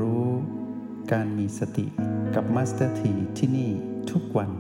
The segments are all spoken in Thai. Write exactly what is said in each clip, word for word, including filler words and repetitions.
รู้การมีสติกับมาสเตอร์ทีที่นี่ทุกวัน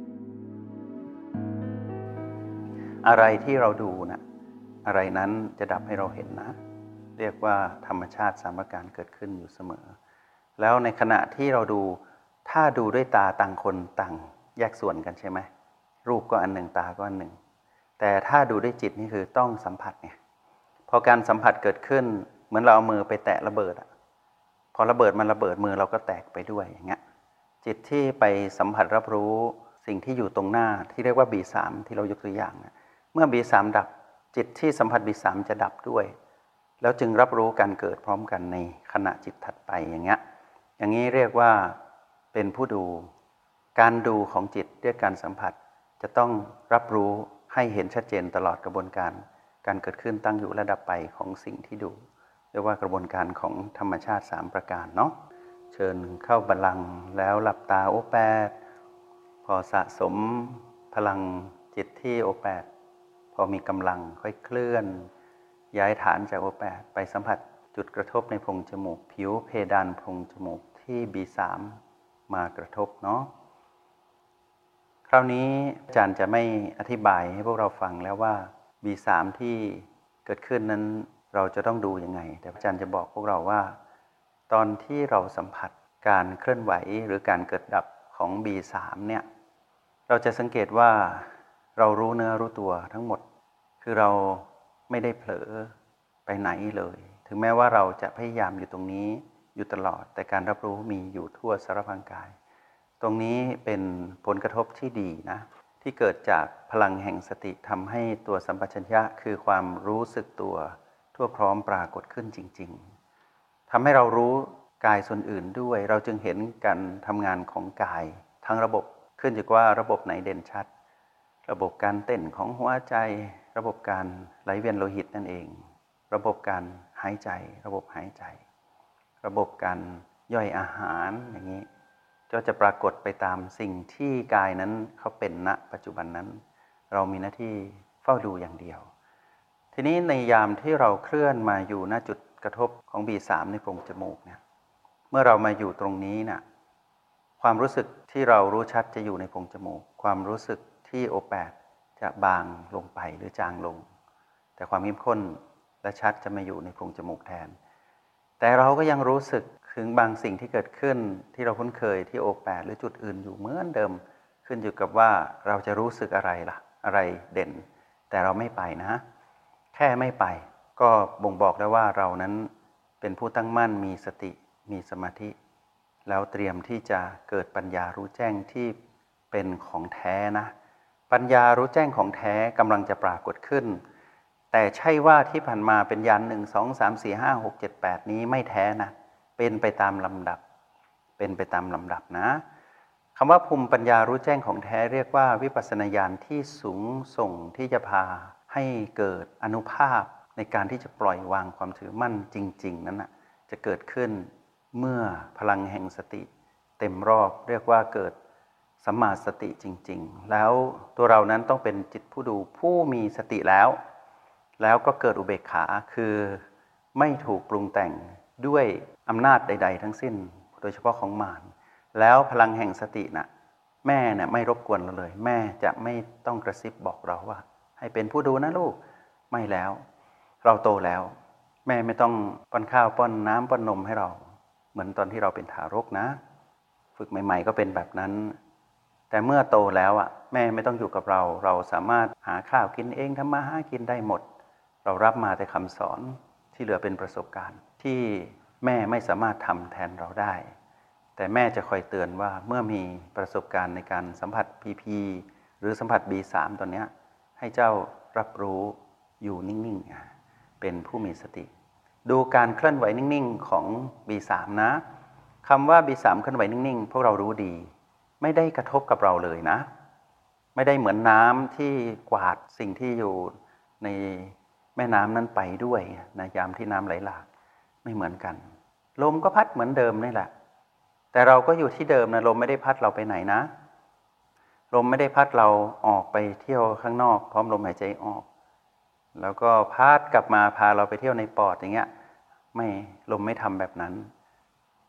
อะไรที่เราดูนะอะไรนั้นจะดับให้เราเห็นนะเรียกว่าธรรมชาติสามประการเกิดขึ้นอยู่เสมอแล้วในขณะที่เราดูถ้าดูด้วยตาต่างคนต่างแยกส่วนกันใช่ไหมรูปก็อันหนึ่งตาก็อันหนึ่งแต่ถ้าดูด้วยจิตนี่คือต้องสัมผัสไงพอการสัมผัสเกิดขึ้นเหมือนเราเอามือไปแตะระเบิดอะพอระเบิดมันระเบิดมือเราก็แตกไปด้วยอย่างเงี้ยจิตที่ไปสัมผัสรับรู้สิ่งที่อยู่ตรงหน้าที่เรียกว่า บี สาม ที่เรายกตัวอย่างนะเมื่อ บี สาม ดับจิตที่สัมผัส บี สาม จะดับด้วยแล้วจึงรับรู้การเกิดพร้อมกันในขณะจิตถัดไปอย่างเงี้ยอย่างนี้เรียกว่าเป็นผู้ดูการดูของจิตเรียกการสัมผัสจะต้องรับรู้ให้เห็นชัดเจนตลอดกระบวนการการเกิดขึ้นตั้งอยู่และดับไปของสิ่งที่ดูเรียกว่ากระบวนการของธรรมชาติสามประการเนาะเชิญเข้าบัลลังก์แล้วหลับตาโอแปดพอสะสมพลังจิตที่โอแปดพอมีกำลังค่อยเคลื่อนย้ายฐานจากโอแปดไปสัมผัสจุดกระทบในโพรงจมูกผิวเพดานโพรงจมูกที่ บี สาม มากระทบเนาะคราวนี้อาจารย์จะไม่อธิบายให้พวกเราฟังแล้วว่า บี สาม ที่เกิดขึ้นนั้นเราจะต้องดูยังไงแต่อาจารย์จะบอกพวกเราว่าตอนที่เราสัมผัสการเคลื่อนไหวหรือการเกิดดับของ บี สาม เนี่ยเราจะสังเกตว่าเรารู้เนื้อรู้ตัวทั้งหมดคือเราไม่ได้เผลอไปไหนเลยถึงแม้ว่าเราจะพยายามอยู่ตรงนี้อยู่ตลอดแต่การรับรู้มีอยู่ทั่วสารพางกายตรงนี้เป็นผลกระทบที่ดีนะที่เกิดจากพลังแห่งสติทำให้ตัวสัมปชัญญะคือความรู้สึกตัวทั่วพร้อมปรากฏขึ้นจริงๆทำให้เรารู้กายส่วนอื่นด้วยเราจึงเห็นการทำงานของกายทั้งระบบขึ้นอยู่ว่าระบบไหนเด่นชัดระบบการเต้นของหัวใจระบบการไหลเวียนโลหิตนั่นเองระบบการหายใจระบบหายใจระบบการย่อยอาหารอย่างนี้ก็จะปรากฏไปตามสิ่งที่กายนั้นเขาเป็นณปัจจุบันนั้นเรามีหน้าที่เฝ้าดูอย่างเดียวทีนี้ในยามที่เราเคลื่อนมาอยู่ณจุดกระทบของ บี สาม ในโพรงจมูกเนี่ยเมื่อเรามาอยู่ตรงนี้น่ะความรู้สึกที่เรารู้ชัดจะอยู่ในโพรงจมูกความรู้สึกที่โอแปดจะบางลงไปหรือจางลงแต่ความเข้มข้นและชัดจะมาอยู่ในโพรงจมูกแทนแต่เราก็ยังรู้สึกถึงบางสิ่งที่เกิดขึ้นที่เราคุ้นเคยที่โอแปดหรือจุดอื่นอยู่เหมือนเดิมขึ้นอยู่กับว่าเราจะรู้สึกอะไรล่ะอะไรเด่นแต่เราไม่ไปนะแค่ไม่ไปก็บ่งบอกได้ว่าเรานั้นเป็นผู้ตั้งมั่นมีสติมีสมาธิแล้วเตรียมที่จะเกิดปัญญารู้แจ้งที่เป็นของแท้นะปัญญารู้แจ้งของแท้กำลังจะปรากฏขึ้นแต่ใช่ว่าที่ผ่านมาเป็นญาณหนึ่ง สอง สาม สี่ ห้า หก เจ็ด แปดนี้ไม่แท้นะเป็นไปตามลำดับเป็นไปตามลำดับนะคำว่าภูมิปัญญารู้แจ้งของแท้เรียกว่าวิปัสสนาญาณที่สูงส่งที่จะพาให้เกิดอานุภาพในการที่จะปล่อยวางความถือมั่นจริงๆนั้นนะจะเกิดขึ้นเมื่อพลังแห่งสติเต็มรอบเรียกว่าเกิดสัมมาสติจริงๆแล้วตัวเรานั้นต้องเป็นจิตผู้ดูผู้มีสติแล้วแล้วก็เกิดอุเบกขาคือไม่ถูกปรุงแต่งด้วยอำนาจใดๆทั้งสิ้นโดยเฉพาะของมารแล้วพลังแห่งสติน่ะแม่เนี่ยไม่รบกวนเราเลยแม่จะไม่ต้องกระซิบบอกเราว่าให้เป็นผู้ดูนะลูกไม่แล้วเราโตแล้วแม่ไม่ต้องป้อนข้าวป้อนน้ำป้อนนมให้เราเหมือนตอนที่เราเป็นทารกนะฝึกใหม่ๆก็เป็นแบบนั้นแต่เมื่อโตแล้วอ่ะแม่ไม่ต้องอยู่กับเราเราสามารถหาข้าวกินเองทำมาหากินได้หมดเรารับมาแต่คำสอนที่เหลือเป็นประสบการณ์ที่แม่ไม่สามารถทำแทนเราได้แต่แม่จะคอยเตือนว่าเมื่อมีประสบการณ์ในการสัมผัส พี พี หรือสัมผัส บี สาม ตอนนี้ให้เจ้ารับรู้อยู่นิ่งๆเป็นผู้มีสติดูการเคลื่อนไหวนิ่งๆของ บี สาม นะคำว่า บี สาม เคลื่อนไหวนิ่งๆพวกเรารู้ดีไม่ได้กระทบกับเราเลยนะไม่ได้เหมือนน้ำที่กวาดสิ่งที่อยู่ในแม่น้ำนั้นไปด้วยในยามที่น้ำไหลหลากไม่เหมือนกันลมก็พัดเหมือนเดิมนี่แหละแต่เราก็อยู่ที่เดิมนะลมไม่ได้พัดเราไปไหนนะลมไม่ได้พัดเราออกไปเที่ยวข้างนอกพร้อมลมหายใจออกแล้วก็พัดกลับมาพาเราไปเที่ยวในปอดอย่างเงี้ยไม่ลมไม่ทำแบบนั้นพ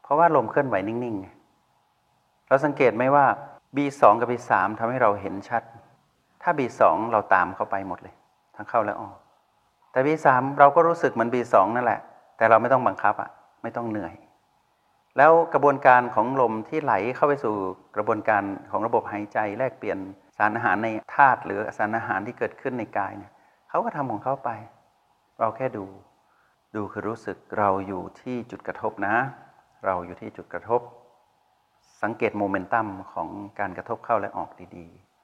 ราะว่าลมเคลื่อนไหวนิ่งๆเราสังเกตไหมว่า บี สอง กับ บี สาม ทำให้เราเห็นชัดถ้า บี สอง เราตามเข้าไปหมดเลยทั้งเข้าและออกแต่ บี สาม เราก็รู้สึกเหมือน บี สอง นั่นแหละแต่เราไม่ต้องบังคับอ่ะไม่ต้องเหนื่อยแล้วกระบวนการของลมที่ไหลเข้าไปสู่กระบวนการของระบบหายใจแลกเปลี่ยนสารอาหารในธาตุหรือสารอาหารที่เกิดขึ้นในกายเนี่ยเขาก็ทำของเขาไปเราแค่ดูดูคือรู้สึกเราอยู่ที่จุดกระทบนะเราอยู่ที่จุดกระทบสังเกตโมเมนตัมของการกระทบเข้าและออกดี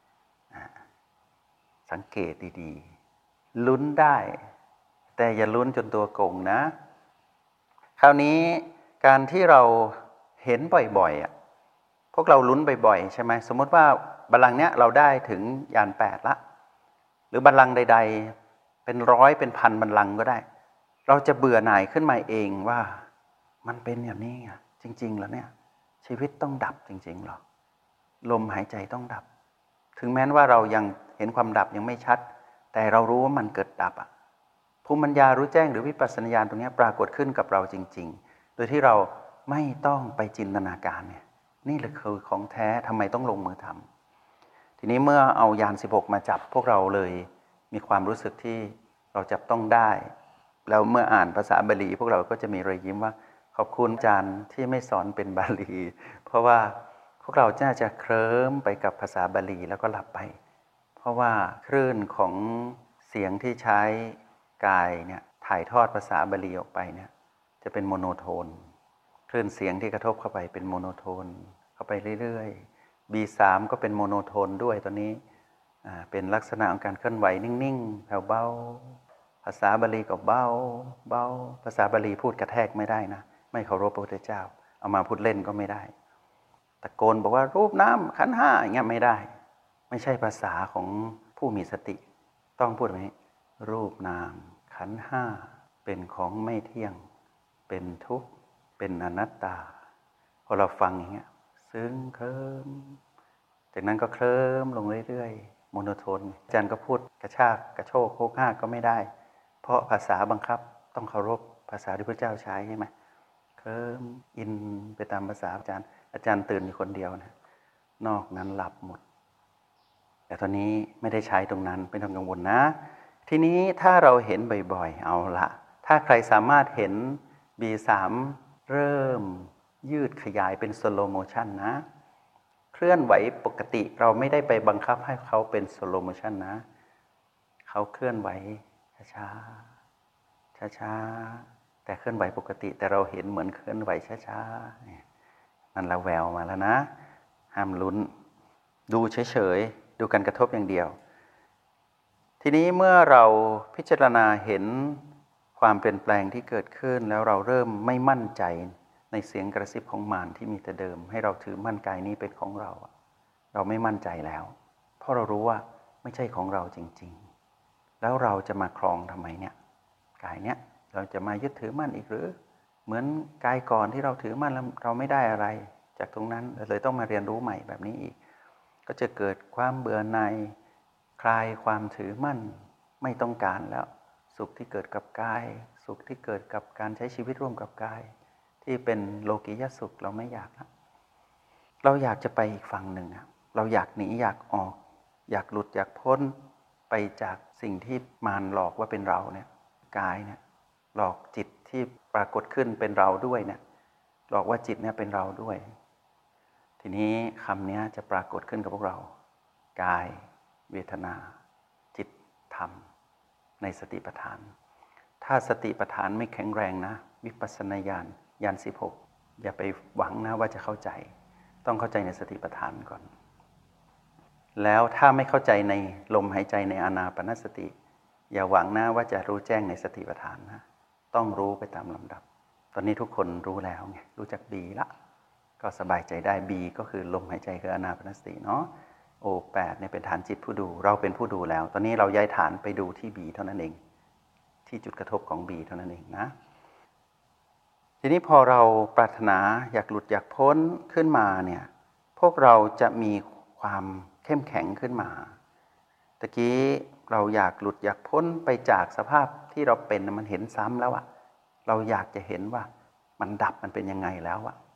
ๆสังเกตดีๆลุ้นได้แต่อย่าลุ้นจนตัวโกงนะคราวนี้การที่เราเห็นบ่อยๆอ่ะพวกเราลุ้นบ่อยๆใช่ไหมสมมติว่าบัลลังก์เนี้ยเราได้ถึงยานแปดละหรือบัลลังก์ใดๆเป็นร้อยเป็นพันบัลลังก์ก็ได้เราจะเบื่อหน่ายขึ้นมาเองว่ามันเป็นอย่างนี้อ่ะจริงๆแล้วเนี่ยชีวิตต้องดับจริงๆหรอลมหายใจต้องดับถึงแม้ว่าเรายังเห็นความดับยังไม่ชัดแต่เรารู้ว่ามันเกิดดับอ่ะภูมิปัญญารู้แจ้งหรือวิปัสสนาญาณตรงนี้ปรากฏขึ้นกับเราจริงๆโดยที่เราไม่ต้องไปจินตนาการเนี่ยนี่แหละคือของแท้ทำไมต้องลงมือทำทีนี้เมื่อเอายานสิบหกมาจับพวกเราเลยมีความรู้สึกที่เราจับต้องได้แล้วเมื่ออ่านภาษาบาลีพวกเราก็จะมีรอยยิ้มว่าขอบคุณอาจารย์ที่ไม่สอนเป็นบาลีเพราะว่าพวกเราน่าจะเคลิ้มไปกับภาษาบาลีแล้วก็หลับไปเพราะว่าคลื่นของเสียงที่ใช้กายเนี่ยถ่ายทอดภาษาบาลีออกไปเนี่ยจะเป็นโมโนโทนคลื่นเสียงที่กระทบเข้าไปเป็นโมโนโทนเข้าไปเรื่อยๆ บี สาม ก็เป็นโมโนโทนด้วยตัวนี้เป็นลักษณะของการเคลื่อนไหวนิ่งๆแผ่วเบาภาษาบาลีก็เบาเบาภาษาบาลีพูดกระแทกไม่ได้นะไม่เคารพพระพุทธเจ้าเอามาพูดเล่นก็ไม่ได้ตะโกนบอกว่ารูปน้ำขันธ์ห้าอย่างเงี้ยไม่ได้ไม่ใช่ภาษาของผู้มีสติต้องพูดแบบนี้รูปนามขันธ์ห้าเป็นของไม่เที่ยงเป็นทุกข์เป็นอนัตตาพอเราฟังอย่างเงี้ยซึ้งเคลิ้มจากนั้นก็เคลิ้มลงเรื่อยๆโมโนโทนอาจารย์ก็พูดกระชากกระโชกโคกห้าก็ไม่ได้เพราะภาษาบังคับต้องเคารพภาษาที่พระเจ้าใช้ใช่ไหมเคลิ้มอินไปตามภาษาอาจารย์อาจารย์ตื่นอยู่คนเดียวนะนอกนั้นหลับหมดแต่ตอนนี้ไม่ได้ใช้ตรงนั้นไม่ต้องกังวลนะทีนี้ถ้าเราเห็นบ่อยๆเอาละถ้าใครสามารถเห็น บี สาม เริ่มยืดขยายเป็นสโลโมชันนะเคลื่อนไหวปกติเราไม่ได้ไปบังคับให้เขาเป็นสโลโมชันนะเขาเคลื่อนไหวช้าๆช้าๆแต่เคลื่อนไหวปกติแต่เราเห็นเหมือนเคลื่อนไหวช้าๆนั่นละแววมาแล้วนะห้ามลุ้นดูเฉยๆดูการกระทบอย่างเดียวทีนี้เมื่อเราพิจารณาเห็นความเปลี่ยนแปลงที่เกิดขึ้นแล้วเราเริ่มไม่มั่นใจในเสียงกระซิบของมารที่มีแต่เดิมให้เราถือมั่นกายนี้เป็นของเราเราไม่มั่นใจแล้วเพราะเรารู้ว่าไม่ใช่ของเราจริงๆแล้วเราจะมาครองทำไมเนี่ยกายเนี้ยเราจะมายึดถือมั่นอีกหรือเหมือนกายก่อนที่เราถือมั่นแล้วเราไม่ได้อะไรจากตรงนั้นเลยต้องมาเรียนรู้ใหม่แบบนี้อีกก็จะเกิดความเบื่อหน่ายคลายความถือมั่นไม่ต้องการแล้วสุขที่เกิดกับกายสุขที่เกิดกับการใช้ชีวิตร่วมกับกายที่เป็นโลกียสุขเราไม่อยากแล้วเราอยากจะไปอีกฝั่งหนึ่งเราอยากหนีอยากออกอยากหลุดอยากพ้นไปจากสิ่งที่มารหลอกว่าเป็นเราเนี่ยกายเนี่ยหลอกจิตที่ปรากฏขึ้นเป็นเราด้วยเนี่ยหลอกว่าจิตเนี่ยเป็นเราด้วยทีนี้คำนี้จะปรากฏขึ้นกับพวกเรากายเวทนาจิตธรรมในสติปัฏฐานถ้าสติปัฏฐานไม่แข็งแรงนะวิปัสสนาญาณญาณสิบหกอย่าไปหวังนะว่าจะเข้าใจต้องเข้าใจในสติปัฏฐานก่อนแล้วถ้าไม่เข้าใจในลมหายใจในอานาปานสติอย่าหวังนะว่าจะรู้แจ้งในสติปัฏฐานนะต้องรู้ไปตามลำดับตอนนี้ทุกคนรู้แล้วไงรู้จักบีละก็สบายใจได้บีก็คือลมหายใจคืออานาปานสติเนาะโอแปดเนี่ยเป็นฐานจิตผู้ดูเราเป็นผู้ดูแล้วตอนนี้เราย้ายฐานไปดูที่บีเท่านั้นเองที่จุดกระทบของบีเท่านั้นเองนะทีนี้พอเราปรารถนาอยากหลุดอยากพ้นขึ้นมาเนี่ยพวกเราจะมีความเข้มแข็งขึ้นมาตะกี้เราอยากหลุดอยากพ้นไปจากสภาพที่เราเป็นมันเห็นซ้ำแล้วอะเราอยากจะเห็นว่ามันดับมันเป็นยังไงแล้วอะ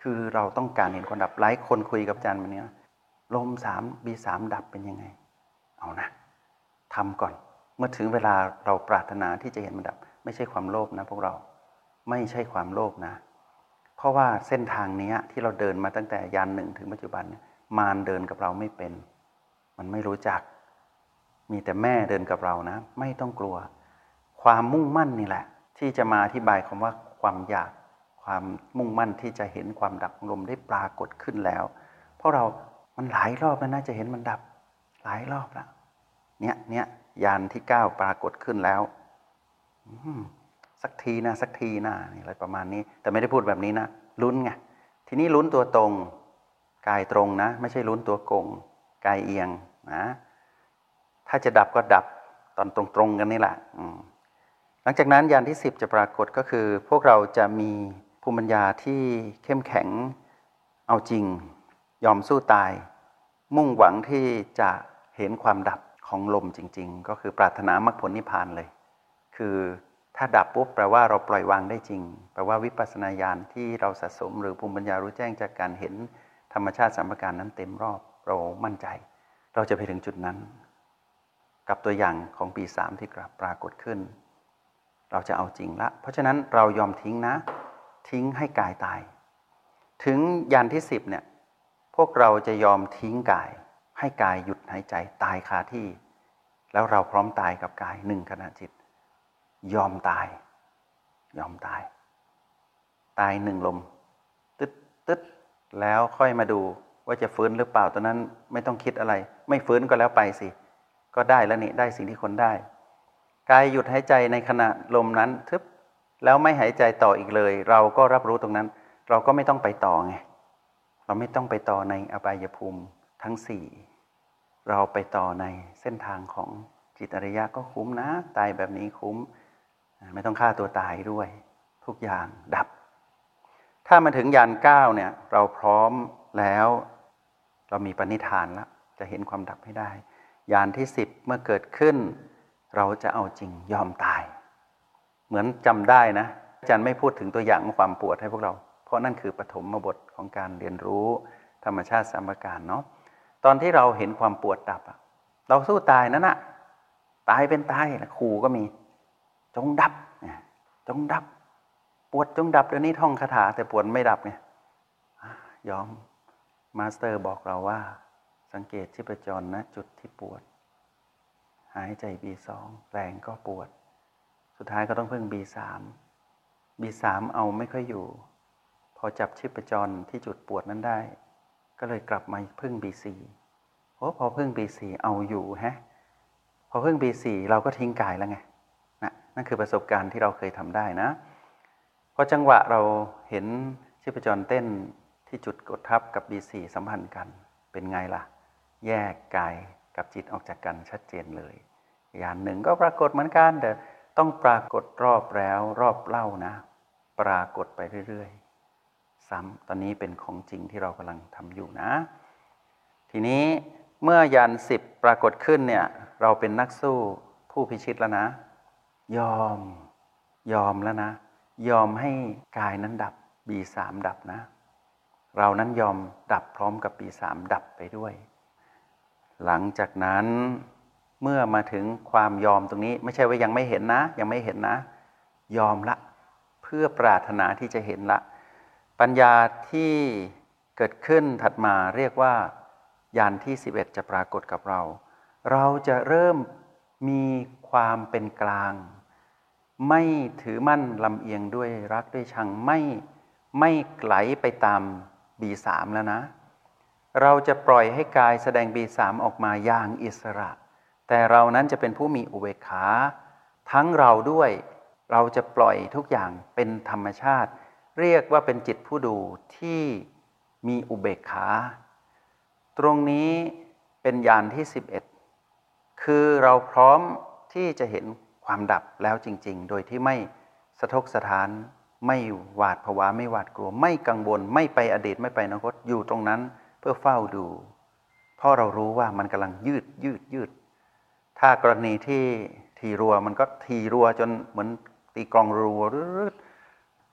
คือเราต้องการเห็นความดับหลายคนคุยกับอาจารย์วันนี้ลมสามบีสามดับเป็นยังไงเอานะทำก่อนเมื่อถึงเวลาเราปรารถนาที่จะเห็นมันดับไม่ใช่ความโลภนะพวกเราไม่ใช่ความโลภนะเพราะว่าเส้นทางนี้ที่เราเดินมาตั้งแต่ยานหนึ่งถึงปัจจุบันเนี่ยมารเดินกับเราไม่เป็นมันไม่รู้จักมีแต่แม่เดินกับเรานะไม่ต้องกลัวความมุ่งมั่นนี่แหละที่จะมาอธิบายคำว่าความอยากความมุ่งมั่นที่จะเห็นความดับของลมได้ปรากฏขึ้นแล้วเพราะเรามันหลายรอบแล้วนะจะเห็นมันดับหลายรอบแล้วเนี่ยเนี่ยยานที่เก้าปรากฏขึ้นแล้วสักทีนะสักทีนะอะไรประมาณนี้แต่ไม่ได้พูดแบบนี้นะลุ้นไงทีนี้ลุ้นตัวตรงกายตรงนะไม่ใช่ลุ้นตัวโกงกายเอียงนะถ้าจะดับก็ดับตอนตรงๆกันนี่แหละหลังจากนั้นยานที่สิบจะปรากฏก็คือพวกเราจะมีภูมิปัญญาที่เข้มแข็งเอาจริงยอมสู้ตายมุ่งหวังที่จะเห็นความดับของลมจริงๆก็คือปรารถนามรรคผลนิพพานเลยคือถ้าดับปุ๊บแปลว่าเราปล่อยวางได้จริงแปลว่าวิปัสสนาญาณที่เราสะสมหรือภูมิปัญญารู้แจ้งจากการเห็นธรรมชาติสามประการนั้นเต็มรอบเรามั่นใจเราจะไปถึงจุดนั้นกับตัวอย่างของปีสามที่ปรากฏขึ้นเราจะเอาจริงละเพราะฉะนั้นเรายอมทิ้งนะทิ้งให้กายตายถึงยานที่สิบเนี่ยพวกเราจะยอมทิ้งกายให้กายหยุดหายใจตายคาที่แล้วเราพร้อมตายกับกายหนึ่งขณะจิตยอมตายยอมตายตายหนึ่งลมตึ๊ดตึ๊ดแล้วค่อยมาดูว่าจะฟื้นหรือเปล่าตอนนั้นไม่ต้องคิดอะไรไม่ฟื้นก็แล้วไปสิก็ได้แล้วนี่ได้สิ่งที่คนได้กายหยุดหายใจในขณะลมนั้นทึบแล้วไม่หายใจต่ออีกเลยเราก็รับรู้ตรงนั้นเราก็ไม่ต้องไปต่อไงเราไม่ต้องไปต่อในอบายภูมิทั้งสี่เราไปต่อในเส้นทางของจิตอริยะก็คุ้มนะตายแบบนี้คุ้มไม่ต้องฆ่าตัวตายด้วยทุกอย่างดับถ้ามาถึงยานเก้าเนี่ยเราพร้อมแล้วเรามีปณิธานแล้วจะเห็นความดับให้ได้ยานที่สิบเมื่อเกิดขึ้นเราจะเอาจริงยอมตายเหมือนจำได้นะอาจารย์ไม่พูดถึงตัวอย่างความปวดให้พวกเราเพราะนั่นคือปฐมบทของการเรียนรู้ธรรมชาติสามประการเนาะตอนที่เราเห็นความปวดดับเราสู้ตายนั่นน่ะตายเป็นตายขู่ก็มีจงดับจงดับปวดจงดับเดี๋ยวนี้ท่องคาถาแต่ปวดไม่ดับไงยอมมาสเตอร์บอกเราว่าสังเกตชีพจรนะจุดที่ปวดหายใจ บี สอง แรงก็ปวดสุดท้ายก็ต้องพึ่ง บี สาม บี สาม เอาไม่ค่อยอยู่พอจับชีพจรที่จุดปวดนั้นได้ก็เลยกลับมาพึ่ง บี สี่ โอ้พอพึ่ง บี สี่ เอาอยู่ฮะพอพึ่ง บี สี่ เราก็ทิ้งกายแล้วไงนะนั่นคือประสบการณ์ที่เราเคยทำได้นะพอจังหวะเราเห็นชีพจรเต้นที่จุดกดทับกับ บี สี่ สัมพันธ์กันเป็นไงล่ะแยกกายกับจิตออกจากกันชัดเจนเลยอย่างหนึ่งก็ปรากฏเหมือนกันแต่ต้องปรากฏรอบแล้วรอบเล่านะปรากฏไปเรื่อยๆซ้ำตอนนี้เป็นของจริงที่เรากำลังทำอยู่นะทีนี้เมื่อยานสิบปรากฏขึ้นเนี่ยเราเป็นนักสู้ผู้พิชิตแล้วนะยอมยอมแล้วนะยอมให้กายนั้นดับ บี สาม ดับนะเรานั้นยอมดับพร้อมกับ บี สาม ดับไปด้วยหลังจากนั้นเมื่อมาถึงความยอมตรงนี้ไม่ใช่ว่ายังไม่เห็นนะยังไม่เห็นนะยอมละเพื่อปรารถนาที่จะเห็นละปัญญาที่เกิดขึ้นถัดมาเรียกว่ายานที่สิบเอ็ดจะปรากฏกับเราเราจะเริ่มมีความเป็นกลางไม่ถือมั่นลำเอียงด้วยรักด้วยชังไม่ไม่ไหลไปตาม บี สาม แล้วนะเราจะปล่อยให้กายแสดง บี สาม ออกมาอย่างอิสระแต่เรานั้นจะเป็นผู้มีอุเบกขาทั้งเราด้วยเราจะปล่อยทุกอย่างเป็นธรรมชาติเรียกว่าเป็นจิตผู้ดูที่มีอุเบกขาตรงนี้เป็นญาณที่สิบเอ็ดคือเราพร้อมที่จะเห็นความดับแล้วจริงๆโดยที่ไม่สะทกสะท้านไม่หวาดผวาไม่หวาดกลัวไม่กังวลไม่ไปอดีตไม่ไปอนาคตอยู่ตรงนั้นเพื่อเฝ้าดูเพราะเรารู้ว่ามันกำลังยืดยืดยืดถ้ากรณีที่ทีรัวมันก็ทีรัวจนเหมือนตีกลองรัว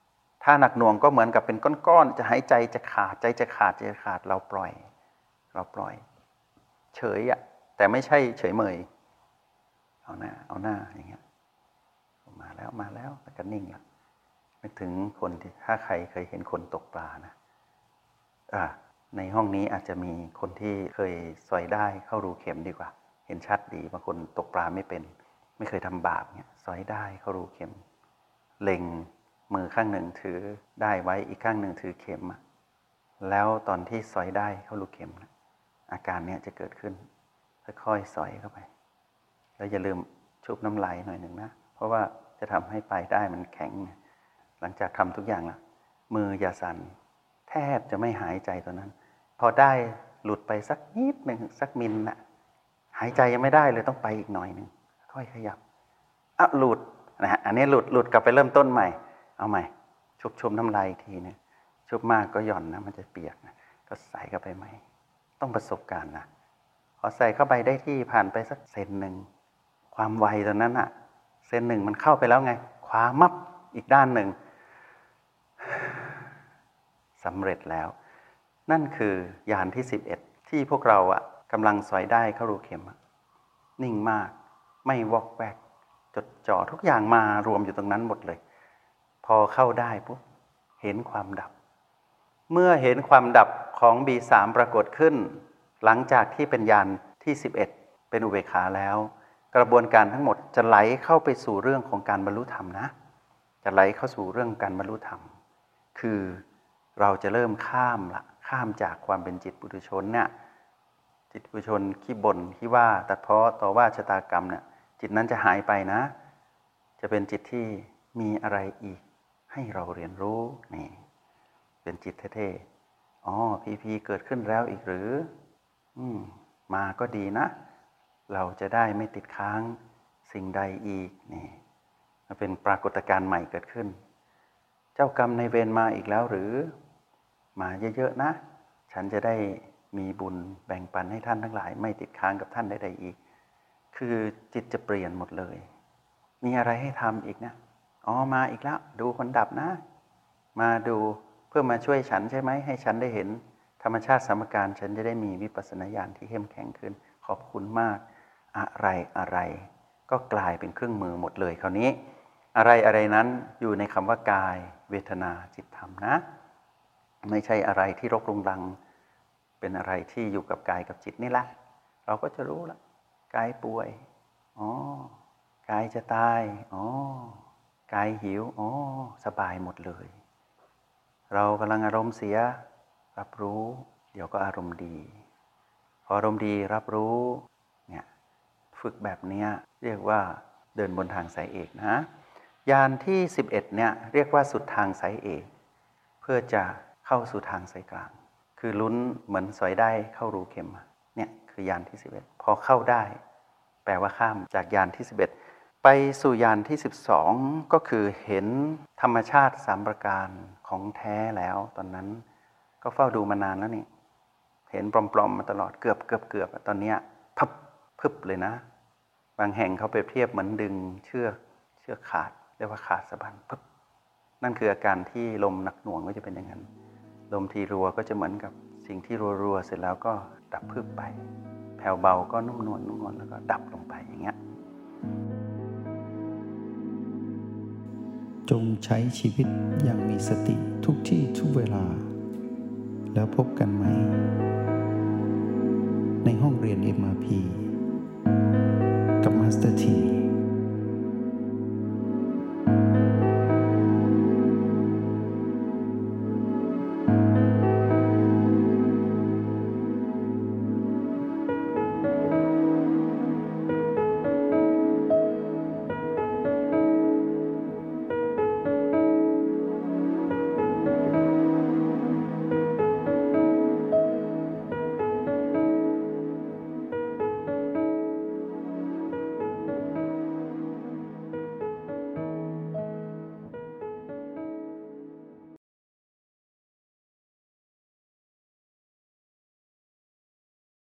ถ้าหนักหน่วงก็เหมือนกับเป็นก้อนๆจะหายใจจะขาดใจจะขาดใจจะขาดเราปล่อยเราปล่อยเฉยอะแต่ไม่ใช่เฉยเมยเอาหน้าเอาหน้าอย่างเงี้ยมาแล้วมาแล้วแล้วก็นิ่งแล้วนึกถึงคนที่ถ้าใครเคยเห็นคนตกปลานะอ่าในห้องนี้อาจจะมีคนที่เคยสอยได้เข้ารูเข็มดีกว่าเห็นชัดดีบางคนตกปลาไม่เป็นไม่เคยทำบาปเนี่ยสอยได้เข้ารูเข็มเล็งมือข้างหนึ่งถือได้ไว้อีกข้างหนึ่งถือเข็มแล้วตอนที่สอยได้เข้ารูเข็มอาการเนี้ยจะเกิดขึ้นค่อยๆสอยเข้าไปแล้วอย่าลืมชุบน้ำลายหน่อยหนึ่งนะเพราะว่าจะทำให้ปลายได้มันแข็งหลังจากทำทุกอย่างแล้วมืออย่าสั่นแทบจะไม่หายใจตัวนั้นพอได้หลุดไปสักนิดหนึ่งสักมิลน่ะหายใจยังไม่ได้เลยต้องไปอีกหน่อยหนึ่งค่อยขยับอ่ะหลุดนะฮะอันนี้หลุดหลุดกลับไปเริ่มต้นใหม่เอาใหม่ชุบชุบน้ำลายอีกทีนึงชุบมากก็หย่อนนะมันจะเปียกนะก็ใส่เข้าไปใหม่ต้องประสบการณ์นะพอใส่เข้าไปได้ที่ผ่านไปสักเซนหนึ่งความไวตอนนั้นอะเซนหนึ่งมันเข้าไปแล้วไงคว้ามับอีกด้านหนึ่งสำเร็จแล้วนั่นคือยานที่สิบเอ็ดที่พวกเราอะกำลังสอยได้เข้ารูเข็มนิ่งมากไม่วอกแวกจดจ่อทุกอย่างมารวมอยู่ตรงนั้นหมดเลยพอเข้าได้ปุ๊บเห็นความดับเมื่อเห็นความดับของ บี สาม ปรากฏขึ้นหลังจากที่เป็นยานที่สิบเอ็ดเป็นอุเบกขาแล้วกระบวนการทั้งหมดจะไหลเข้าไปสู่เรื่องของการบรรลุธรรมนะจะไหลเข้าสู่เรื่องการบรรลุธรรมคือเราจะเริ่มข้ามละข้ามจากความเป็นจิตปุถุชนเนี่ยจิตปุถุชนขี้บ่นขี้ว่าตัดพ้อต่อว่าชะตากรรมเนี่ยจิตนั้นจะหายไปนะจะเป็นจิตที่มีอะไรอีกให้เราเรียนรู้นี่เป็นจิตเท่ๆอ๋อพีพีเกิดขึ้นแล้วอีกหรืออืมมาก็ดีนะเราจะได้ไม่ติดค้างสิ่งใดอีกนี่มันเป็นปรากฏการณ์ใหม่เกิดขึ้นเจ้ากรรมในเวรมาอีกแล้วหรือมาเยอะๆนะฉันจะได้มีบุญแบ่งปันให้ท่านทั้งหลายไม่ติดค้างกับท่านใดๆอีกคือจิตจะเปลี่ยนหมดเลยมีอะไรให้ทำอีกนะอ๋อมาอีกแล้วดูคนดับนะมาดูเพื่อมาช่วยฉันใช่ไหมให้ฉันได้เห็นธรรมชาติสมการฉันจะได้มีวิปัสสนาญาณที่เข้มแข็งขึ้นขอบคุณมากอะไรอะไรก็กลายเป็นเครื่องมือหมดเลยคราวนี้อะไรอะไรนั้นอยู่ในคำว่ากายเวทนาจิตธรรมนะไม่ใช่อะไรที่รกรุงรังเป็นอะไรที่อยู่กับกายกับจิตนี่แหละเราก็จะรู้ละกายป่วยอ๋อกายจะตายอ๋อกายหิวอ๋อสบายหมดเลยเรากำลังอารมณ์เสียรับรู้เดี๋ยวก็อารมณ์ดีพออารมณ์ดีรับรู้เนี่ยฝึกแบบนี้เรียกว่าเดินบนทางสายเอกนะยานที่สิบเอ็ดเนี่ยเรียกว่าสุดทางสายเอกเพื่อจะเข้าสู่ทางสายกลางคือลุ้นเหมือนสอยได้เข้ารูเข็มเนี่ยคือยานที่สิบเอ็ดพอเข้าได้แปลว่าข้ามจากยานที่สิบเอ็ดไปสู่ยานที่สิบสองก็คือเห็นธรรมชาติสามประการของแท้แล้วตอนนั้นก็เฝ้าดูมานานแล้วนี่เห็นปลอมๆมาตลอดเกือบเกือบเกือบตอนนี้พับพึบเลยนะบางแห่งเขาไปเทียบเหมือนดึงเชือกเชือกขาดเรียกว่าขาดสะบั้นพึบนั่นคืออาการที่ลมหนักหน่วงก็จะเป็นอย่างนั้นลมทีรัวก็จะเหมือนกับสิ่งที่รัวๆเสร็จแล้วก็ดับพึบไปแผ่วเบาก็นุ่มนวลนุ่มนวลแล้วก็ดับลงไปอย่างเงี้ยจงใช้ชีวิตอย่างมีสติทุกที่ทุกเวลาแล้วพบกันไหมในห้องเรียน เอ็ม อาร์ พี กับมาสเตอร์ที